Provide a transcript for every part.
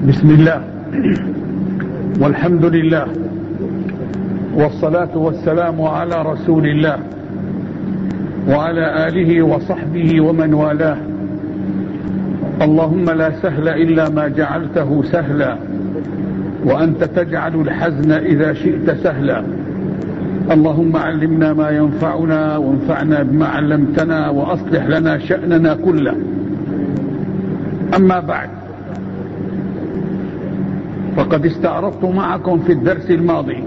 بسم الله والحمد لله والصلاة والسلام على رسول الله وعلى آله وصحبه ومن والاه. اللهم لا سهل إلا ما جعلته سهلا وأنت تجعل الحزن إذا شئت سهلا. اللهم علمنا ما ينفعنا وانفعنا بما علمتنا وأصلح لنا شأننا كله. أما بعد، فقد استعرضت معكم في الدرس الماضي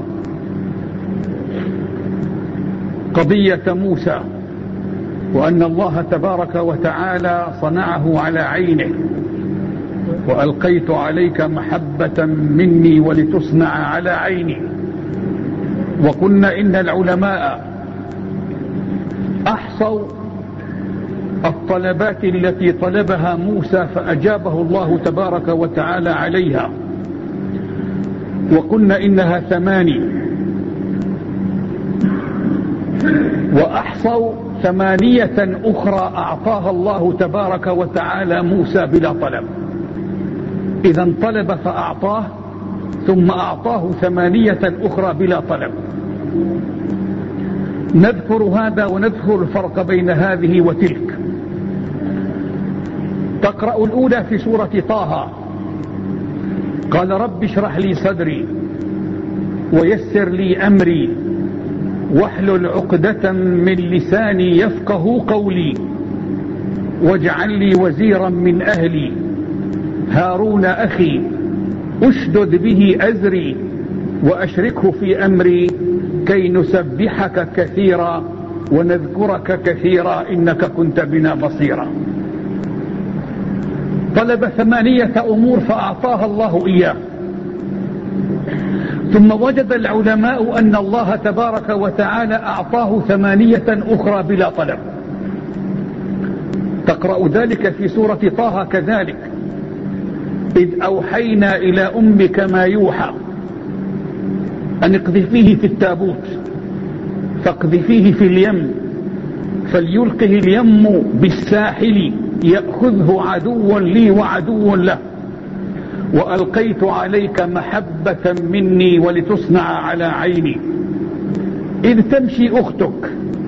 قضية موسى، وأن الله تبارك وتعالى صنعه على عينه، وألقيت عليك محبة مني ولتصنع على عيني. وقلنا إن العلماء أحصوا الطلبات التي طلبها موسى فأجابه الله تبارك وتعالى عليها، وقلنا إنها 8، وأحصوا 8 أخرى أعطاها الله تبارك وتعالى موسى بلا طلب. إذا طلب فأعطاه، ثم أعطاه 8 أخرى بلا طلب. نذكر هذا ونذكر الفرق بين هذه وتلك. تقرأ الأولى في سورة طه: قال رب اشرح لي صدري ويسر لي أمري واحلل عقدة من لساني يفقه قولي واجعل لي وزيرا من أهلي هارون أخي أشدد به أزري وأشركه في أمري كي نسبحك كثيرا ونذكرك كثيرا إنك كنت بنا بصيرا. طلب 8 أمور فأعطاها الله إياه. ثم وجد العلماء أن الله تبارك وتعالى أعطاه 8 أخرى بلا طلب. تقرأ ذلك في سورة طه كذلك: إذ أوحينا إلى أمك ما يوحى أن اقذفيه في التابوت فاقذفيه في اليم فليلقه اليم بالساحل يأخذه عدو لي وعدو له وألقيت عليك محبة مني ولتصنع على عيني. إذ تمشي أختك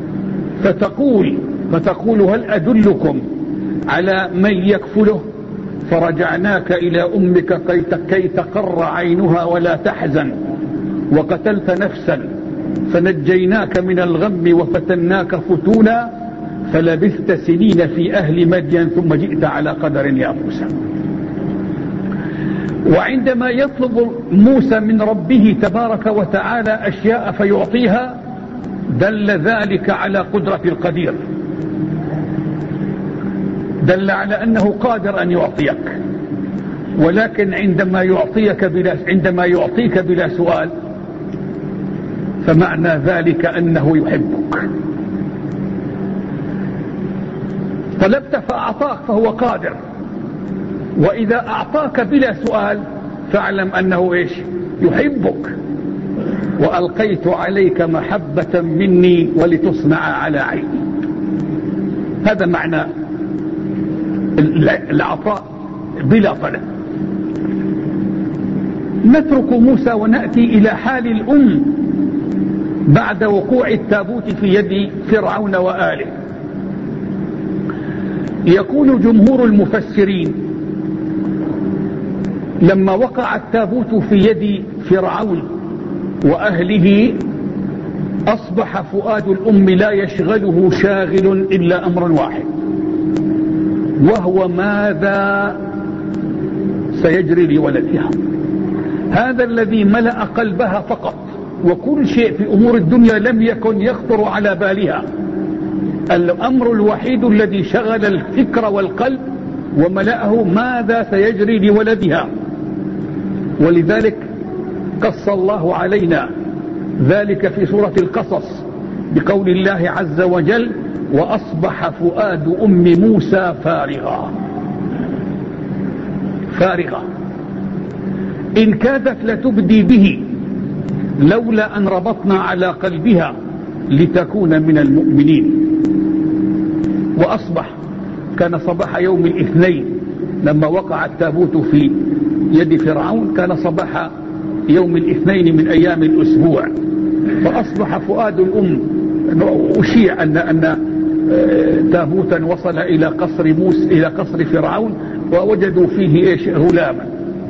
فتقول هل أدلكم على من يكفله فرجعناك إلى أمك كي تقر عينها ولا تحزن وقتلت نفسا فنجيناك من الغم وفتناك فتونا فلبثت سنين في أهل مدين ثم جئت على قدر يا موسى. وعندما يطلب موسى من ربه تبارك وتعالى أشياء فيعطيها دل ذلك على قدرة القدير، دل على أنه قادر أن يعطيك. ولكن عندما يعطيك بلا سؤال فمعنى ذلك أنه يحبك. طلبت فأعطاك فهو قادر، وإذا أعطاك بلا سؤال فاعلم أنه إيش؟ يحبك. وألقيت عليك محبة مني ولتصنع على عيني. هذا معنى العطاء بلا طلب. نترك موسى ونأتي إلى حال الأم بعد وقوع التابوت في يد فرعون وآله. يقول جمهور المفسرين لما وقع التابوت في يد فرعون وأهله أصبح فؤاد الأم لا يشغله شاغل إلا أمر واحد، وهو ماذا سيجري لولدها. هذا الذي ملأ قلبها فقط، وكل شيء في أمور الدنيا لم يكن يخطر على بالها. الأمر الوحيد الذي شغل الفكر والقلب وملأه ماذا سيجري لولدها. ولذلك قص الله علينا ذلك في سورة القصص بقول الله عز وجل: وأصبح فؤاد أم موسى فارغا إن كادت لتبدي به لولا أن ربطنا على قلبها لتكون من المؤمنين. وأصبح كان صباح يوم الاثنين لما وقع التابوت في يد فرعون كان صباح يوم الاثنين من أيام الأسبوع، فأصبح فؤاد الأم أشيع أن تابوتا وصل إلى قصر موسى، إلى قصر فرعون، ووجدوا فيه غلاما.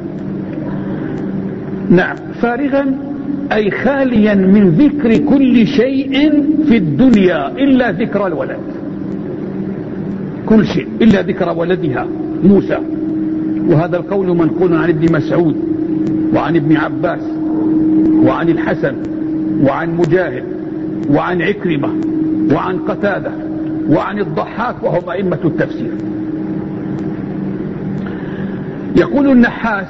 نعم، فارغا أي خاليا من ذكر كل شيء في الدنيا إلا ذكر الولد، كل شيء إلا ذكر ولدها موسى. وهذا القول منقول عن ابن مسعود وعن ابن عباس وعن الحسن وعن مجاهد وعن عكرمة وعن قتادة وعن الضحاك، وهم أئمة التفسير. يقول النحاس: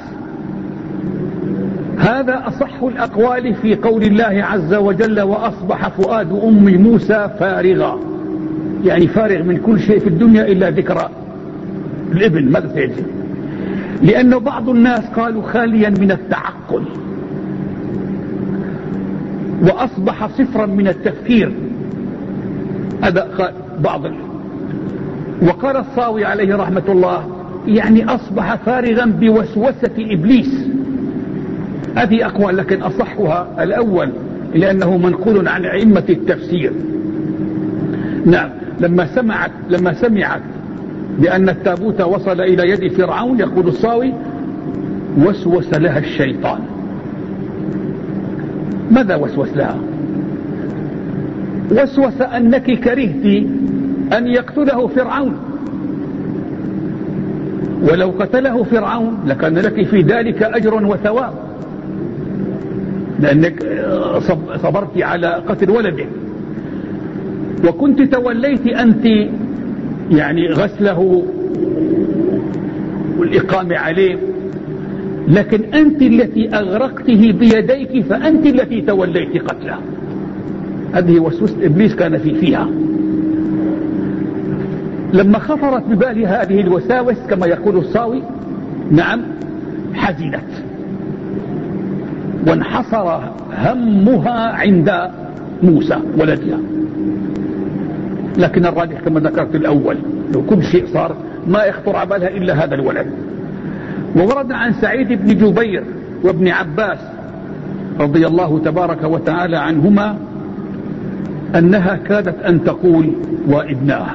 هذا أصح الأقوال في قول الله عز وجل: وأصبح فؤاد أم موسى فارغا، يعني فارغ من كل شيء في الدنيا إلا ذكر الابن. ماذا سيجزي؟ لأن بعض الناس قالوا خاليا من التعقل، وأصبح صفرا من التفكير، هذا بعض. وقال الصاوي عليه رحمة الله: يعني أصبح فارغا بوسوسة إبليس. هذه أقوال، لكن أصحها الأول لأنه منقول عن أئمة التفسير. نعم، لما سمعت بأن التابوت وصل إلى يد فرعون، يقول الصاوي: وسوس لها الشيطان. ماذا وسوس لها؟ وسوس أنك كرهت أن يقتله فرعون، ولو قتله فرعون لكان لك في ذلك أجر وثواب، لأنك صبرت على قتل ولده، وكنت توليت أنت يعني غسله والإقامة عليه، لكن أنت التي أغرقته بيديك، فأنت التي توليت قتله. هذه وسوسة إبليس كان فيها. لما خطرت ببالها هذه الوساوس كما يقول الصاوي، نعم، حزنت وانحصر همها عند موسى ولدها. لكن الراجح كما ذكرت الأول، لو كل شيء صار ما يخطر على بالها إلا هذا الولد. وورد عن سعيد بن جبير وابن عباس رضي الله تبارك وتعالى عنهما أنها كادت أن تقول: وابناه،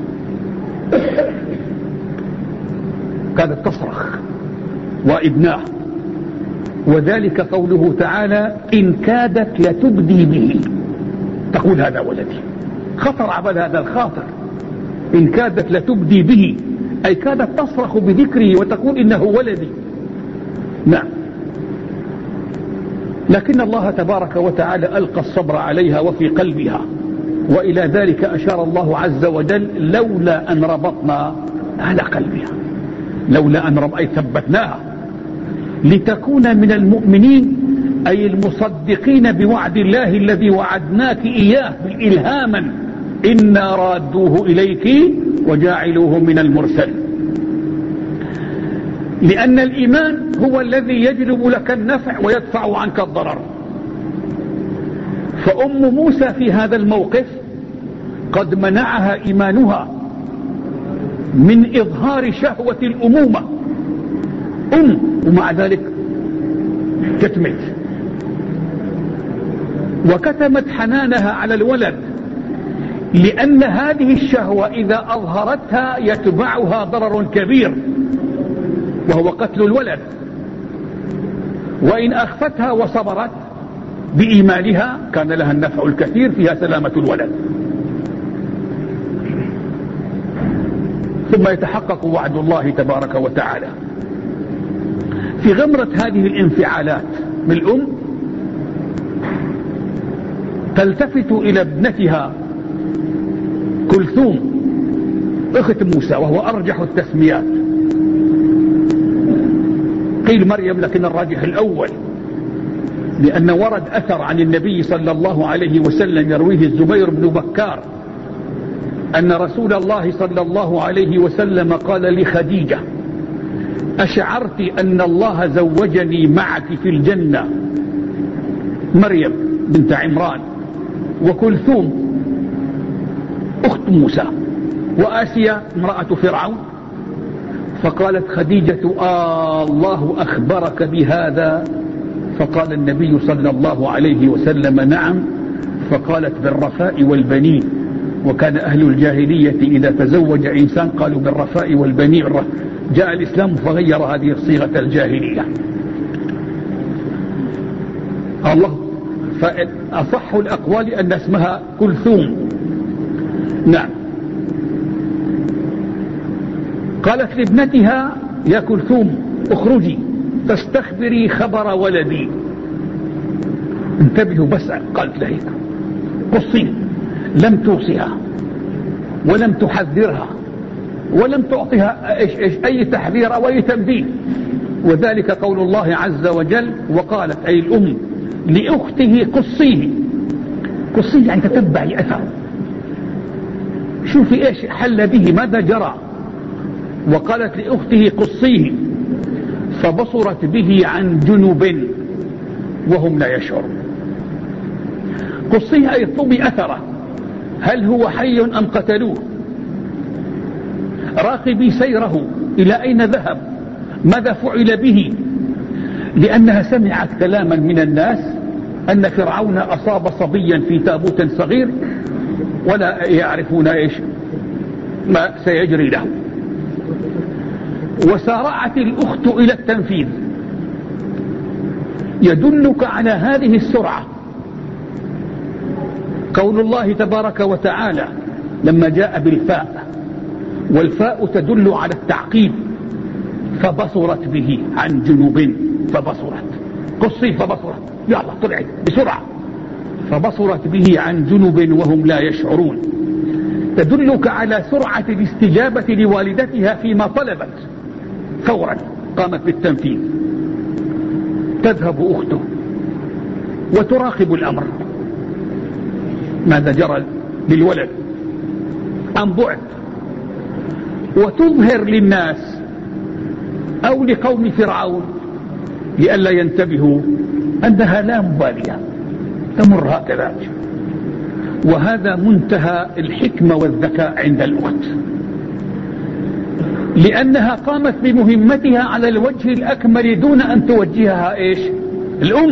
كادت تصرخ: وابناه. وذلك قوله تعالى: إن كادت لتبدي به، تقول هذا ولدي. خطر على هذا الخاطر، إن كادت لتبدي به، أي كادت تصرخ بذكره وتقول إنه ولدي. نعم، لكن الله تبارك وتعالى ألقى الصبر عليها وفي قلبها، وإلى ذلك أشار الله عز وجل: لولا أن ربطنا على قلبها، لولا أن أي ثبتناها لتكون من المؤمنين، أي المصدقين بوعد الله الذي وعدناك إياه إلهاما: إنا رادوه إليك وجاعلوه من المرسل. لأن الإيمان هو الذي يجلب لك النفع ويدفع عنك الضرر. فأم موسى في هذا الموقف قد منعها إيمانها من إظهار شهوة الأمومة، ومع ذلك كتمت وكتمت حنانها على الولد، لأن هذه الشهوة إذا أظهرتها يتبعها ضرر كبير وهو قتل الولد، وإن أخفتها وصبرت بإيمانها كان لها النفع الكثير فيها سلامة الولد. ثم يتحقق وعد الله تبارك وتعالى في غمرة هذه الانفعالات من الأم، تلتفت إلى ابنتها كلثوم أخت موسى، وهو أرجح التسميات. قيل مريم، لكن الراجح الأول، لأن ورد أثر عن النبي صلى الله عليه وسلم يرويه الزبير بن بكار أن رسول الله صلى الله عليه وسلم قال لخديجة: أشعرت أن الله زوجني معك في الجنة مريم بنت عمران وكلثوم أخت موسى وآسيا امرأة فرعون؟ فقالت خديجة الله أخبرك بهذا؟ فقال النبي صلى الله عليه وسلم نعم. فقالت بالرفاء والبنين. وكان أهل الجاهلية إذا تزوج إنسان قالوا بالرفاء والبنين. جاء الإسلام فغير هذه الصيغة الجاهلية. الله فأصح الأقوال أن اسمها كلثوم. نعم. قالت لابنتها يا كلثوم اخرجي فاستخبري خبر ولدي. انتبهوا بس، قالت له هيك قصي، لم توصيها ولم تحذرها ولم تعطيها أي تحذير أو أي تنبيه. وذلك قول الله عز وجل وقالت أي الأم لأخته قصيه. قصيه يعني تتبعي أثره، شوفي إيش حل به، ماذا جرى. وقالت لأخته قصيه فبصرت به عن جنب وهم لا يشعرون. قصيه أي اطلبي أثره، هل هو حي أم قتلوه، راقبي سيره إلى أين ذهب، ماذا فعل به. لأنها سمعت كلاما من الناس أن فرعون أصاب صبيا في تابوت صغير ولا يعرفون إيش ما سيجري له. وسارعت الأخت إلى التنفيذ. يدلك على هذه السرعة قول الله تبارك وتعالى لما جاء بالفاء، والفاء تدل على التعقيب. فبصرت به عن جنوب، فبصرت قصي فبصرت، يلا طلعت بسرعة. فبصرت به عن جنوب وهم لا يشعرون. تدلك على سرعة الاستجابة لوالدتها فيما طلبت، فورا قامت بالتنفيذ. تذهب أخته وتراقب الأمر، ماذا جرى للولد عن بعد، وتظهر للناس أو لقوم فرعون لئلا ينتبهوا أنها لا مبالية، تمر هكذا. وهذا منتهى الحكمة والذكاء عند الأخت، لأنها قامت بمهمتها على الوجه الأكمل دون أن توجهها إيش الأم،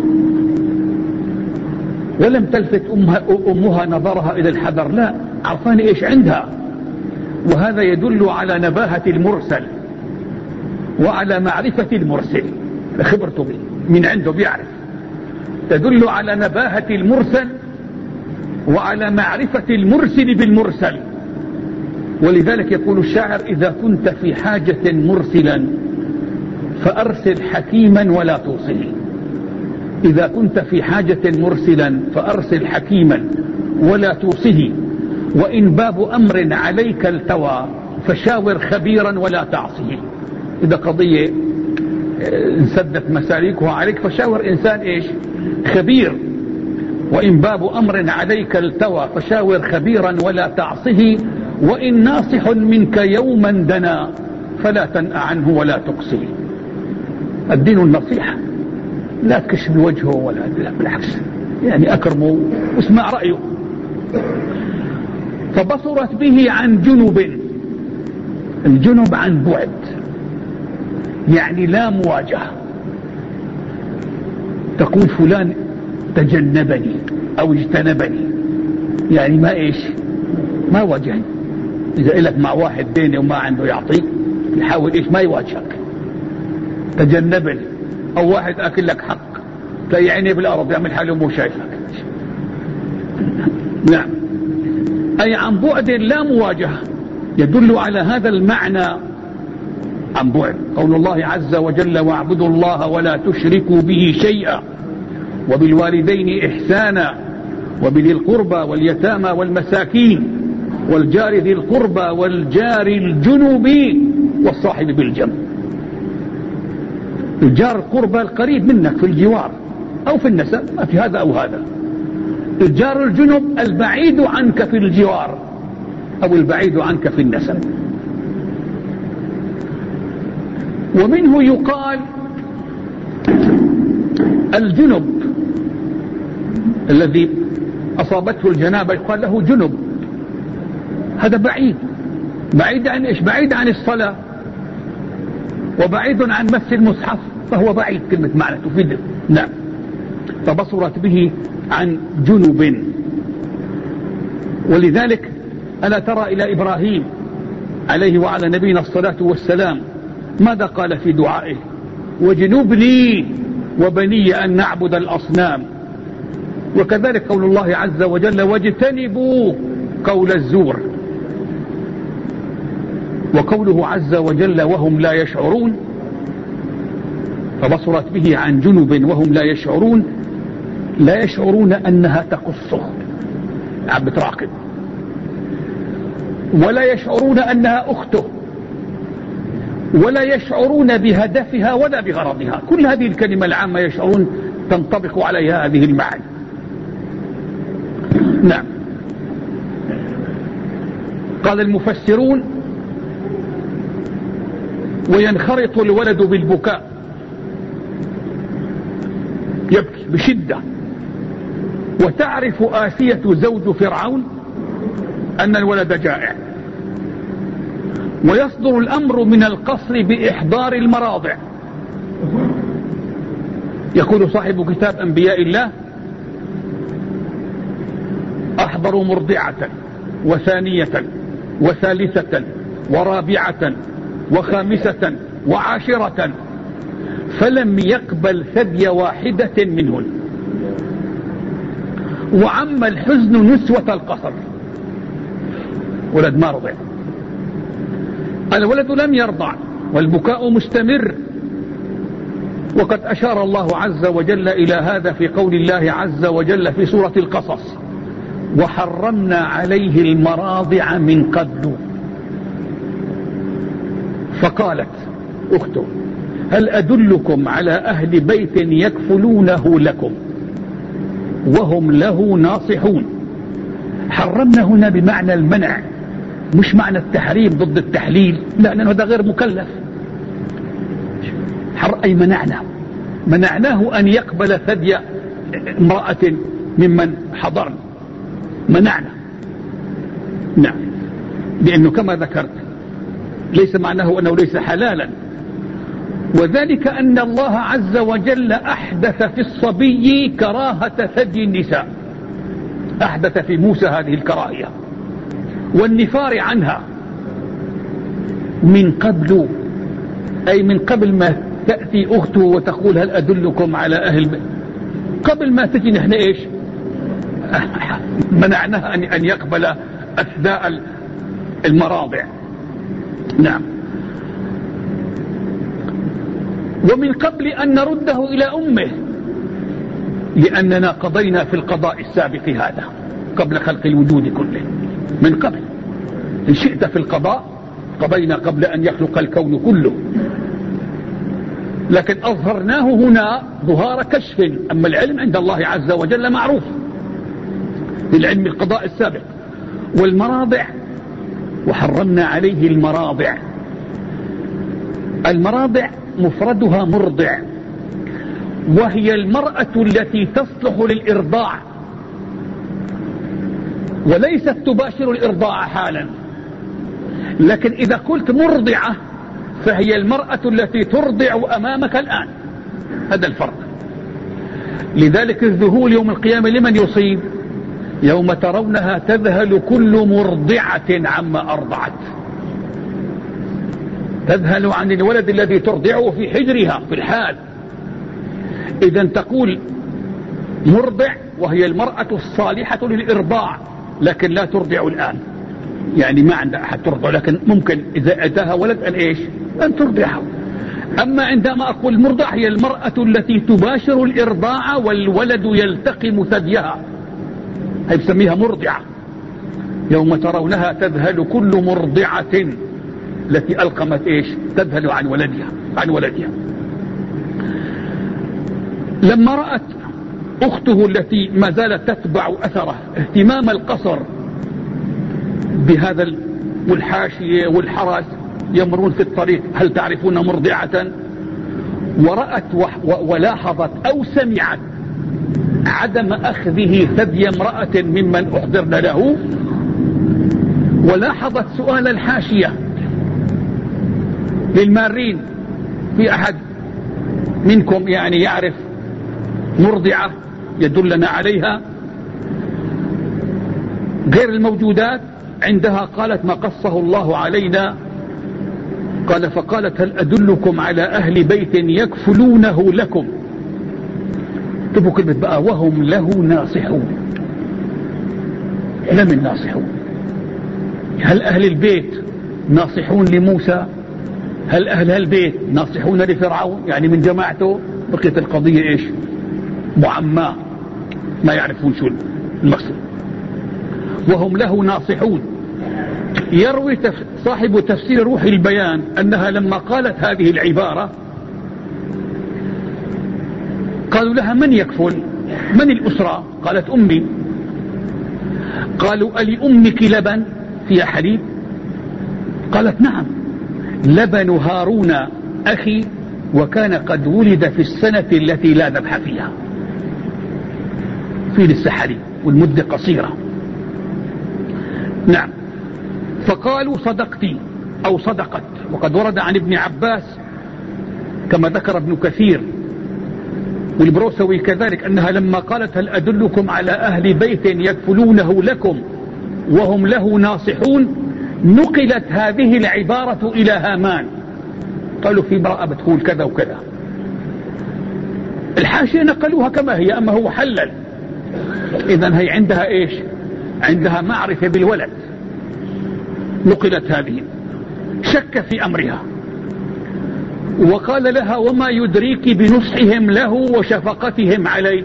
ولم تلفت أمها نظرها إلى الحذر، لا، عرفان إيش عندها. وهذا يدل على نباهة المرسل وعلى معرفة المرسل، خبرته من عنده بيعرف. تدل على نباهة المرسل وعلى معرفة المرسل بالمرسل. ولذلك يقول الشاعر إذا كنت في حاجة مرسلا فأرسل حكيما ولا توصه. إذا كنت في حاجة مرسلا فأرسل حكيما ولا توصه. وإن باب أمر عليك التوى فشاور خبيرا ولا تعصه. إذا قضية انسدت مساليكها عليك فشاور إنسان إيش خبير. وإن باب أمر عليك التوى فشاور خبيرا ولا تعصه. وإن ناصح منك يوما دنا فلا تنأ عنه ولا تقصه. الدين النصيحة، لا تكشف وجهه ولا بالعكس، يعني أكرمه واسمع رأيه. فبصرت به عن جنب، الجنب عن بعد يعني لا مواجهة. تقول فلان تجنبني أو اجتنبني، يعني ما إيش ما واجهني. إذا إلك مع واحد بيني وما عنده يعطيك يحاول إيش ما يواجهك، تجنبني. أو واحد أكل لك حق تلاقي عينيه بالأرض يعمل حاله مو شايفك. نعم، أي عن بعد لا مواجهة. يدل على هذا المعنى عن بعد قول الله عز وجل واعبدوا الله ولا تشركوا به شيئا وبالوالدين إحسانا وبذي القربى واليتامى والمساكين والجار ذي القربى والجار الجنب والصاحب بالجنب. الجار القربى القريب منك في الجوار أو في النسب، ما في هذا أو هذا. الجار الجنب البعيد عنك في الجوار أو البعيد عنك في النسب. ومنه يقال الجنب الذي أصابته الجنابة يقال له جنب، هذا بعيد. بعيد عن إيش؟ بعيد عن الصلاة، وبعيد عن مس المصحف فهو بعيد، كلمة معنى تفيد. نعم. فبصرت به عن جنب. ولذلك ألا ترى إلى إبراهيم عليه وعلى نبينا الصلاة والسلام ماذا قال في دعائه؟ وجنبني وبني أن نعبد الأصنام. وكذلك قول الله عز وجل واجتنبوا قول الزور. وقوله عز وجل وهم لا يشعرون، فبصرت به عن جنب وهم لا يشعرون، لا يشعرون أنها تقصه، عم بتراقب، ولا يشعرون أنها أخته، ولا يشعرون بهدفها ولا بغرضها. كل هذه الكلمة العامة يشعرون تنطبق عليها هذه المعاني. نعم. قال المفسرون وينخرط الولد بالبكاء، يبكي بشدة. وتعرف آسية زوج فرعون أن الولد جائع، ويصدر الأمر من القصر بإحضار المراضع. يقول صاحب كتاب أنبياء الله أحضروا مرضعة وثانية وثالثة ورابعة وخامسة وعاشرة فلم يقبل ثدي واحدة منهن، وعم الحزن نسوة القصر. ولد ما رضع، الولد لم يرضع والبكاء مستمر. وقد أشار الله عز وجل إلى هذا في قول الله عز وجل في سورة القصص وحرمنا عليه المراضع من قبل. فقالت أخته هل أدلكم على أهل بيت يكفلونه لكم وهم له ناصحون. حرمنا هنا بمعنى المنع، مش معنى التحريم ضد التحليل، لا، لأنه هذا غير مكلف. أي منعناه أن يقبل ثدي امرأة ممن حضرنا، منعنا. نعم. لأنه كما ذكرت ليس معناه أنه ليس حلالا، وذلك أن الله عز وجل أحدث في الصبي كراهة ثدي النساء، أحدث في موسى هذه الكراهية والنفار عنها من قبل، أي من قبل ما تأتي أخته وتقول هل أدلكم على أهل بيت، قبل ما تجي نحن إيش منعناها أن يقبل أثناء المراضع. نعم. ومن قبل أن نرده إلى أمه، لأننا قضينا في القضاء السابق هذا قبل خلق الوجود كله، من قبل إن شئت في القضاء قضينا قبل أن يخلق الكون كله، لكن أظهرناه هنا ظهار كشف. أما العلم عند الله عز وجل معروف للعلم القضاء السابق. والمراضع وحرمنا عليه المراضع، المراضع مفردها مرضع، وهي المرأة التي تصلح للإرضاع وليست تباشر الإرضاع حالا. لكن إذا قلت مرضعة فهي المرأة التي ترضع أمامك الآن، هذا الفرق. لذلك الذهول يوم القيامة لمن يصيب؟ يوم ترونها تذهل كل مرضعة عما أرضعت، تذهل عن الولد الذي ترضعه في حجرها في الحال. إذا تقول مرضع وهي المرأة الصالحة للإرضاع، لكن لا ترضع الآن، يعني ما عندها أحد ترضع، لكن ممكن إذا أتاها ولد أن إيش أن ترضعه. أما عندما أقول مرضع هي المرأة التي تباشر الإرضاع والولد يلتقم ثديها، هي بسميها مرضعة. يوم ترونها تذهل كل مرضعة التي ألقمت إيش تذهل عن ولدها. لما رأت أخته التي ما زالت تتبع أثره اهتمام القصر بهذا والحاشية والحرس يمرون في الطريق هل تعرفون مرضعة، ورأت ولاحظت أو سمعت عدم أخذه ثدي امرأة ممن أحضرن له، ولاحظت سؤال الحاشية للمارين في أحد منكم يعني يعرف مرضعة يدلنا عليها غير الموجودات؟ عندها قالت ما قصه الله علينا. قال فقالت هل أدلكم على أهل بيت يكفلونه لكم. تبقوا كلمة بقى وهم له ناصحون. لمن ناصحون؟ هل أهل البيت ناصحون لموسى؟ هل أهل البيت ناصحون لفرعون يعني من جماعته؟ بقيت القضية إيش؟ معماة ما يعرفون شو المقصد. وهم له ناصحون. يروي صاحب تفسير روح البيان أنها لما قالت هذه العبارة قالوا لها من يكفل؟ من الأسرة؟ قالت أمي. قالوا ألأمك لبن فيها حليب؟ قالت نعم لبن هارون أخي وكان قد ولد في السنة التي لا ذبح فيها. في لسه حليب والمدة قصيرة. نعم. فقالوا صدقتي أو صدقت. وقد ورد عن ابن عباس كما ذكر ابن كثير والبروسوي كذلك أنها لما قالت هل أدلكم على أهل بيت يكفلونه لكم وهم له ناصحون نقلت هذه العبارة إلى هامان. قالوا في امرأة بتقول كذا وكذا. الحاشية نقلوها كما هي أما هو حلل. إذن هي عندها إيش؟ عندها معرفة بالولد. نقلت هذه. شك في أمرها وقال لها وما يدريك بنصحهم له وشفقتهم عليه؟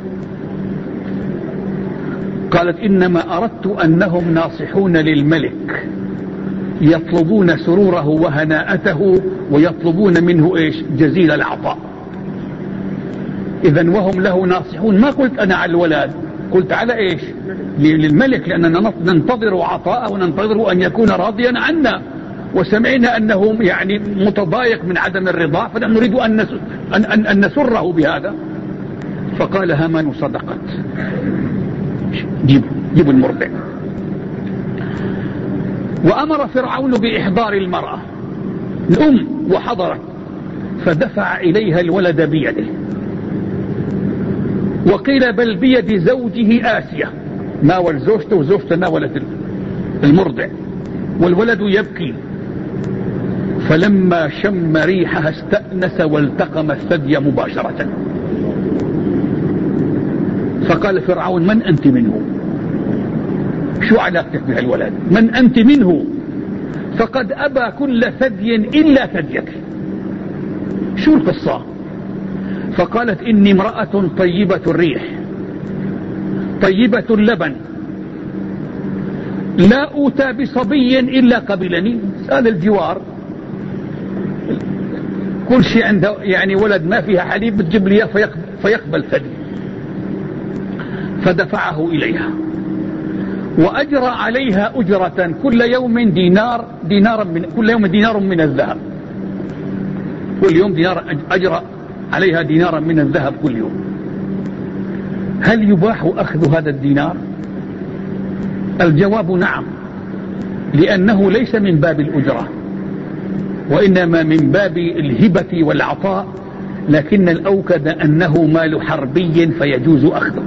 قالت إنما أردت أنهم ناصحون للملك يطلبون سروره وهناءته ويطلبون منه إيش؟ جزيل العطاء. إذن وهم له ناصحون. ما قلت أنا على الولد، قلت على إيش؟ للملك لأننا ننتظر عطاءه وننتظر أن يكون راضيا عنا وسمعنا أنه يعني متضايق من عدم الرضا فنحن نريد أن نسره بهذا. فقال هامان صدقت. جيبوا المرضع. وأمر فرعون بإحضار المرأة الأم وحضرت فدفع إليها الولد بيده. وقيل بل بيد زوجه آسية. ناول زوجته وزوجته ناولت المرضع والولد يبكي. فلما شم ريحها استأنس والتقم الثدي مباشرة. فقال فرعون من أنت منه؟ شو علاقتك بهالولد؟ من أنت منه؟ فقد أبى كل ثدي إلا ثديك. شو القصة؟ فقالت إني امرأة طيبة الريح طيبة اللبن لا أوتى بصبي إلا قبلني. سأل الجوار كل شيء عنده يعني ولد ما فيها حليب بتجيب لي فيقبل ثدي. فدفعه إليها وأجرى عليها أجرة كل يوم كل يوم دينار من الذهب. كل يوم أجرى عليها دينارا من الذهب كل يوم. هل يباح أخذ هذا الدينار؟ الجواب نعم لأنه ليس من باب الأجرة وإنما من باب الهبة والعطاء لكن الأوكد أنه مال حربي فيجوز أخذه.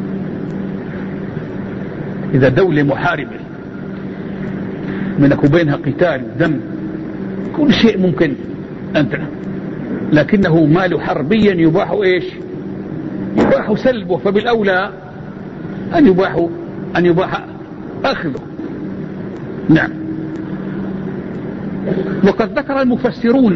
إذا دولة محاربة منك وبينها قتال دم كل شيء ممكن أنت لكنه مال حربي يباح إيش؟ يباح سلبه. فبالأولى أن يباح أخذه. نعم. وقد ذكر المفسرون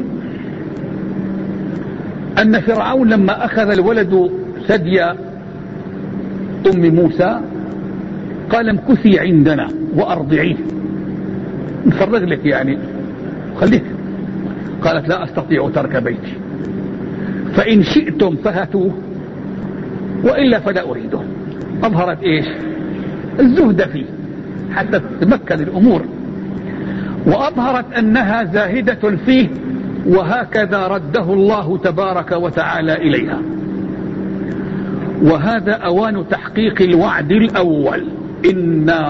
أن فرعون لما أخذ الولد ثدي أم موسى قال امكثي عندنا وأرضعيه نفرغ لك يعني خليك. قالت لا أستطيع ترك بيتي فإن شئتم فهتوه وإلا فلا أريده. أظهرت إيش؟ الزهد فيه حتى تتمكن الأمور وأظهرت أنها زاهدة فيه وهكذا رده الله تبارك وتعالى إليها. وهذا أوان تحقيق الوعد الأول إنا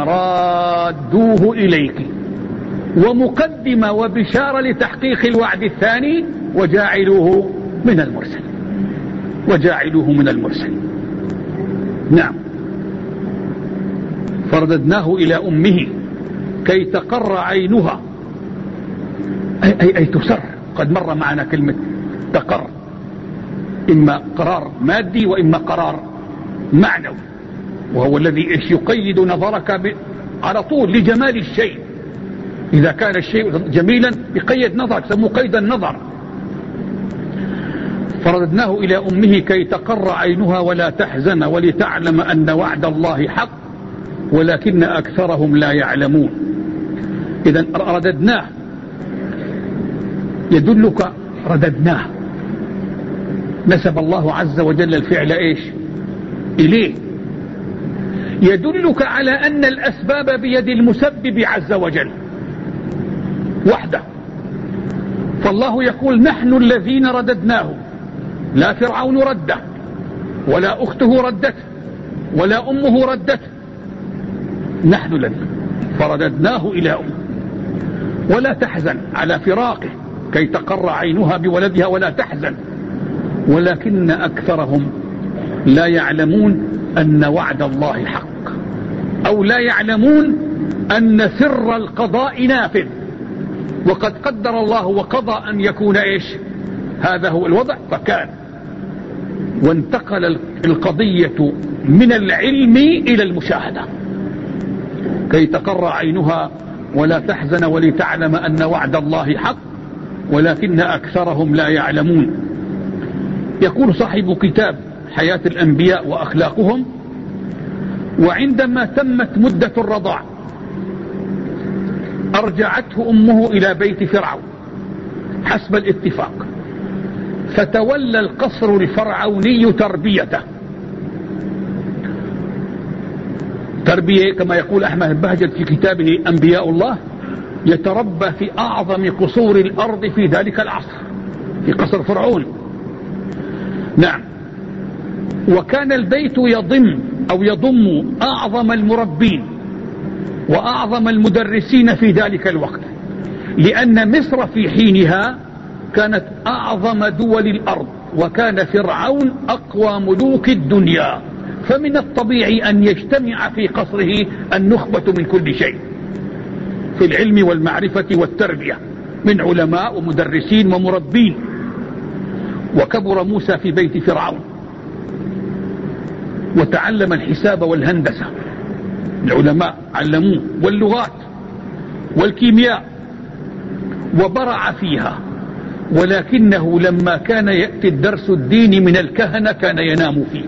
رادوه إليك ومقدمة وبشارة لتحقيق الوعد الثاني وجاعلوه من المرسلين. وجاعلوه من المرسلين. نعم. فرددناه إلى أمه كي تقر عينها، أي تسر. قد مر معنا كلمة تقر، إما قرار مادي وإما قرار معنوي، وهو الذي يقيد نظرك على طول لجمال الشيء. إذا كان الشيء جميلا يقيد نظرك، سموه قيد النظر. فرددناه إلى أمه كي تقر عينها ولا تحزن ولتعلم أن وعد الله حق ولكن أكثرهم لا يعلمون. إذن رددناه يدلك، رددناه نسب الله عز وجل الفعل إيش إليه، يدلك على أن الأسباب بيد المسبب عز وجل وحده. فالله يقول نحن الذين رددناه، لا فرعون رده ولا أخته ردته ولا أمه ردته، نحن الذين فرددناه إلى أمه. ولا تحزن على فراقه كي تقر عينها بولدها ولا تحزن ولكن أكثرهم لا يعلمون أن وعد الله حق، أو لا يعلمون أن سر القضاء نافذ، وقد قدر الله وقضى أن يكون إيش، هذا هو الوضع فكان. وانتقل القضية من العلم إلى المشاهدة كي تقر عينها ولا تحزن ولتعلم أن وعد الله حق ولكن أكثرهم لا يعلمون. يقول صاحب كتاب حياة الأنبياء وأخلاقهم: وعندما تمت مدة الرضاع أرجعته أمه إلى بيت فرعون حسب الاتفاق، فتولى القصر الفرعوني تربيته. تربية كما يقول أحمد البهجت في كتابه أنبياء الله، يتربى في أعظم قصور الأرض في ذلك العصر، في قصر فرعون. نعم. وكان البيت يضم أعظم المربين وأعظم المدرسين في ذلك الوقت، لأن مصر في حينها كانت أعظم دول الأرض، وكان فرعون أقوى ملوك الدنيا، فمن الطبيعي أن يجتمع في قصره النخبة من كل شيء في العلم والمعرفة والتربية، من علماء ومدرسين ومربين. وكبر موسى في بيت فرعون وتعلم الحساب والهندسة، العلماء علموه، واللغات والكيمياء، وبرع فيها. ولكنه لما كان يأتي الدرس الديني من الكهنة كان ينام فيه،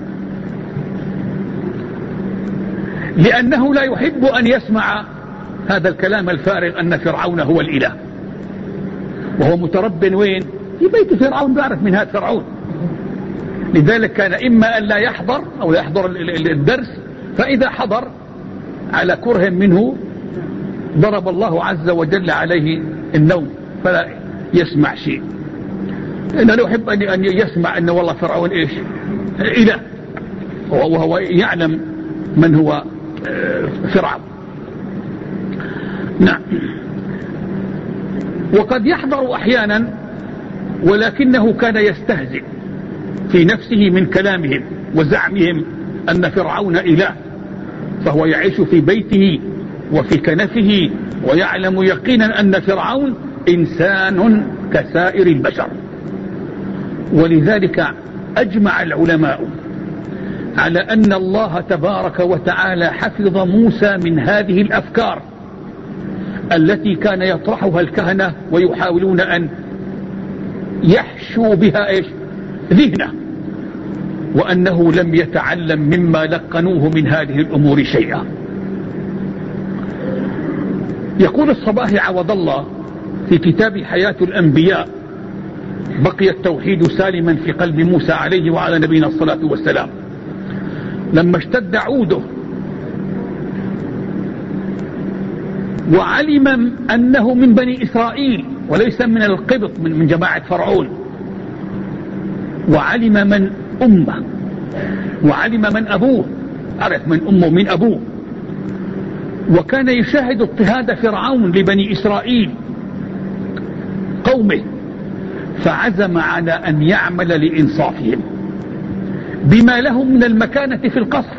لأنه لا يحب أن يسمع هذا الكلام الفارغ أن فرعون هو الإله، وهو مترب وين؟ في بيت فرعون، بيعرف من هذا فرعون. لذلك كان إما أن لا يحضر أو لا يحضر الدرس، فإذا حضر على كره منه ضرب الله عز وجل عليه النوم فلا يسمع شيء، لأنه لا يحب أن يسمع أن والله فرعون إيش إله، وهو يعلم من هو فرعون. نعم. وقد يحضر أحيانا ولكنه كان يستهزئ في نفسه من كلامهم وزعمهم أن فرعون إله، فهو يعيش في بيته وفي كنفه ويعلم يقينا أن فرعون إنسان كسائر البشر. ولذلك أجمع العلماء على أن الله تبارك وتعالى حفظ موسى من هذه الأفكار التي كان يطرحها الكهنة ويحاولون أن يحشوا بها إيش ذهنه، وأنه لم يتعلم مما لقنوه من هذه الأمور شيئا. يقول الصباحي عوض الله في كتاب حياة الأنبياء: بقي التوحيد سالما في قلب موسى عليه وعلى نبينا الصلاة والسلام لما اشتد عوده، وعلم أنه من بني إسرائيل وليس من القبط من جماعة فرعون، وعلم من أمه وعلم من أبوه، عرف من أمه من أبوه، وكان يشاهد اضطهاد فرعون لبني إسرائيل قومه، فعزم على أن يعمل لإنصافهم بما لهم من المكانة في القصر.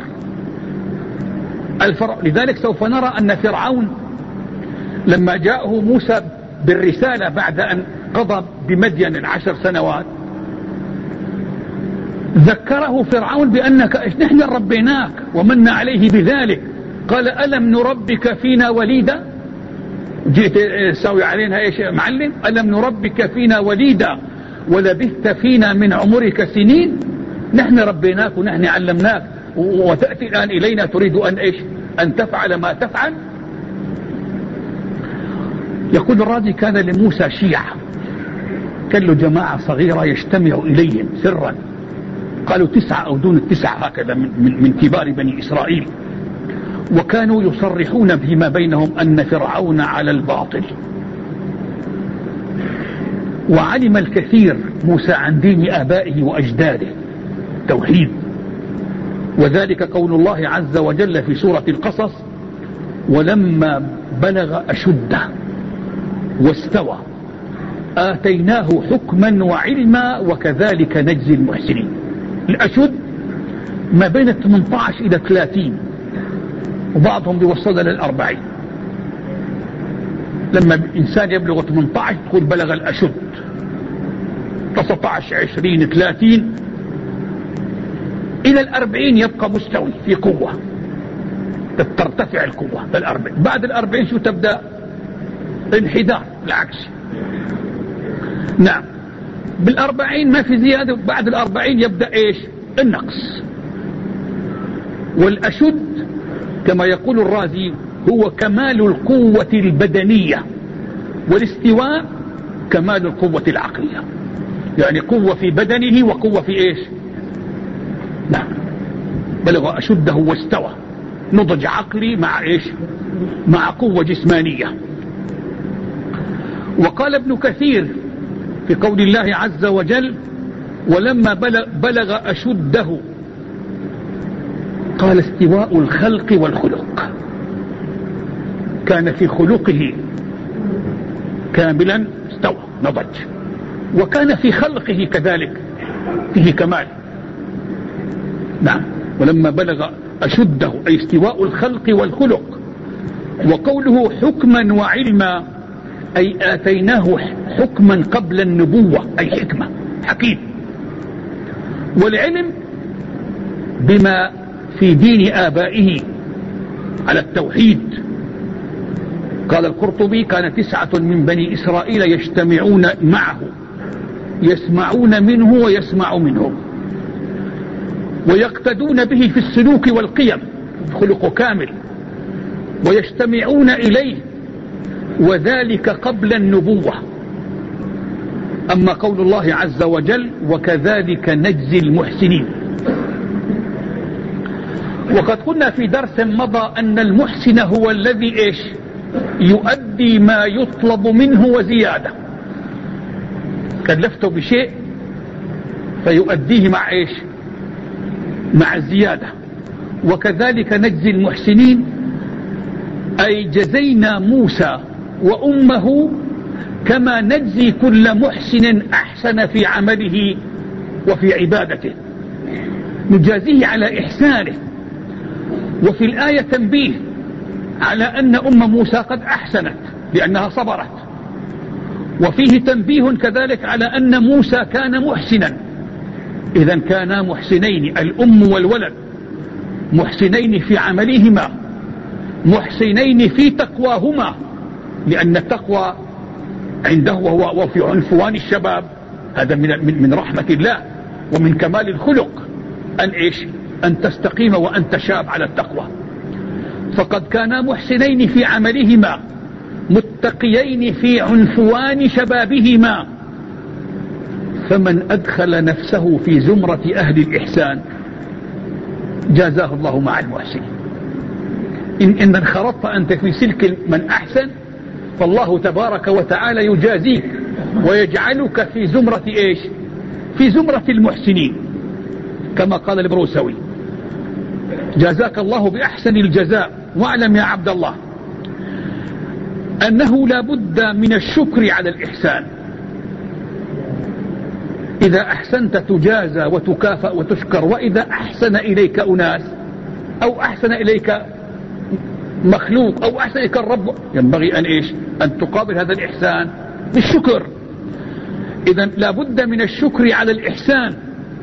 لذلك سوف نرى أن فرعون لما جاءه موسى بالرسالة بعد أن قضى بمدين 10 سنوات، ذكره فرعون بأنك نحن ربيناك ومن عليه بذلك. قال ألم نربك فينا وليدا؟ جئت تساوي علينا ايش معلم؟ ألم نربك فينا وليدا ولبثت فينا من عمرك سنين؟ نحن ربيناك ونحن علمناك وتأتي الآن إلينا تريد أن ايش؟ أن تفعل ما تفعل. يقول الراضي كان لموسى شيعة، كان له جماعة صغيرة يجتمع إليهم سرا، قالوا 9 أو دون 9 هكذا من كبار بني إسرائيل، وكانوا يصرحون فيما بينهم أن فرعون على الباطل. وعلم الكثير موسى عن دين آبائه وأجداده توحيد، وذلك قول الله عز وجل في سورة القصص: ولما بلغ أشده واستوى آتيناه حكما وعلما وكذلك نجزي المحسنين. الأشد ما بين 18 إلى 30، وبعضهم بيوصل لل40. لما الإنسان يبلغ 18 تقول بلغ الأشد، 19 20 30 إلى 40 يبقى مستوي في قوة، ترتفع القوة. 40 بعد 40 شو تبدأ؟ انحدار العكس. نعم، 40 ما في زيادة، بعد 40 يبدأ ايش؟ النقص. والأشد كما يقول الرازي هو كمال القوة البدنية، والاستواء كمال القوة العقلية، يعني قوة في بدنه وقوة في ايش؟ نعم، بلغ أشده واستوى، نضج عقلي مع ايش؟ مع قوة جسمانية. وقال ابن كثير في قول الله عز وجل: ولما بلغ أشده، قال استواء الخلق والخلق، كان في خلقه كاملا استوى نضج، وكان في خلقه كذلك فيه كمال. نعم، ولما بلغ أشده أي استواء الخلق والخلق. وقوله حكما وعلما أي آتيناه حكما قبل النبوة، أي حكمة، حكيم. والعلم بما في دين آبائه على التوحيد. قال القرطبي: كان 9 من بني إسرائيل يجتمعون معه يسمعون منه ويسمع منهم، ويقتدون به في السلوك والقيم، خلق كامل، ويجتمعون إليه، وذلك قبل النبوة. أما قول الله عز وجل: وكذلك نجزي المحسنين. وقد قلنا في درس مضى أن المحسن هو الذي إيش؟ يؤدي ما يطلب منه وزيادة. كلفته بشيء فيؤديه مع إيش؟ مع الزيادة. وكذلك نجزي المحسنين أي جزينا موسى وأمه كما نجزي كل محسن أحسن في عمله وفي عبادته، نجازيه على إحسانه. وفي الآية تنبيه على أن أم موسى قد أحسنت لأنها صبرت، وفيه تنبيه كذلك على أن موسى كان محسنا. إذن كانا محسنين، الأم والولد محسنين في عملهما، محسنين في تقواهما، لأن التقوى عنده وفي عنفوان الشباب هذا من رحمة الله ومن كمال الخلق أن إيش؟ أن تستقيم وأن تشاب على التقوى. فقد كانا محسنين في عملهما متقيين في عنفوان شبابهما، فمن أدخل نفسه في زمرة أهل الإحسان جازاه الله مع المحسنين. إن انخرطت أنت في سلك من أحسن فالله تبارك وتعالى يجازيك ويجعلك في زمرة إيش؟ في زمرة المحسنين، كما قال البروسوي: جازاك الله بأحسن الجزاء. واعلم يا عبد الله أنه لا بد من الشكر على الإحسان، إذا أحسنت تجازى وتكافأ وتشكر، وإذا أحسن إليك أناس أو أحسن إليك مخلوق أو أحسن إليك الرب، ينبغي أن إيش؟ أن تقابل هذا الإحسان بالشكر. إذن لابد من الشكر على الإحسان.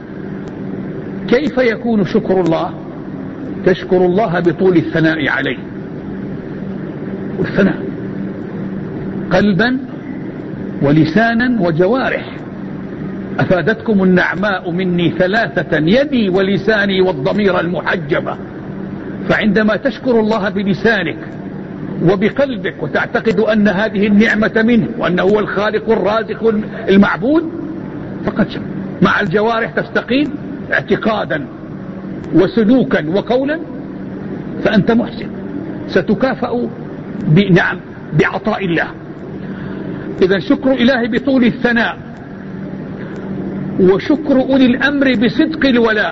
كيف يكون شكر الله؟ تشكر الله بطول الثناء عليه، والثناء قلبا ولسانا وجوارح. أفادتكم النعماء مني ثلاثة: يدي ولساني والضمير المحجبة. فعندما تشكر الله بلسانك وبقلبك وتعتقد أن هذه النعمة منه وأنه هو الخالق الرازق المعبود، فقد مع الجوارح تستقيم اعتقادا وسلوكا وقولا، فأنت محسن، ستكافأ بنعم بعطاء الله. إذا شكر إله بطول الثناء، وشكر أولي الأمر بصدق الولاء،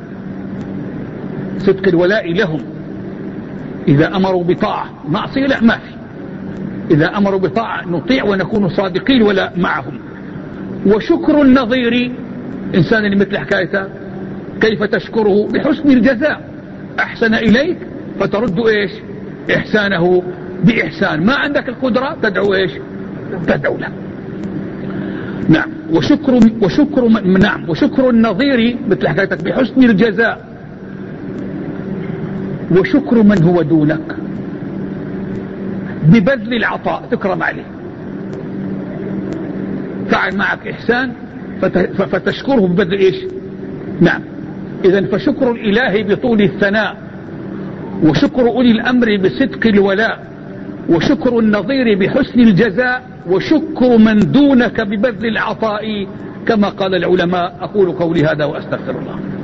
صدق الولاء لهم. إذا أمروا بطاعة، معصية لا، ما في. إذا أمروا بطاعة نطيع ونكون صادقين ولا معهم. وشكر النظير، إنسان اللي مثل حكايته كيف تشكره؟ بحسن الجزاء. أحسن إليك فترد إيش؟ إحسانه بإحسان. ما عندك القدرة تدعو إيش؟ تدعو له. نعم. وشكر النظير مثل حكايتك بحسن الجزاء. وشكر من هو دونك ببذل العطاء، تكرم عليه، فعل معك إحسان فتشكره ببذل إيش؟ نعم. إذن فشكر الإله بطول الثناء، وشكر أولي الأمر بصدق الولاء، وشكر النظير بحسن الجزاء، وشكر من دونك ببذل العطاء، كما قال العلماء. أقول قولي هذا وأستغفر الله.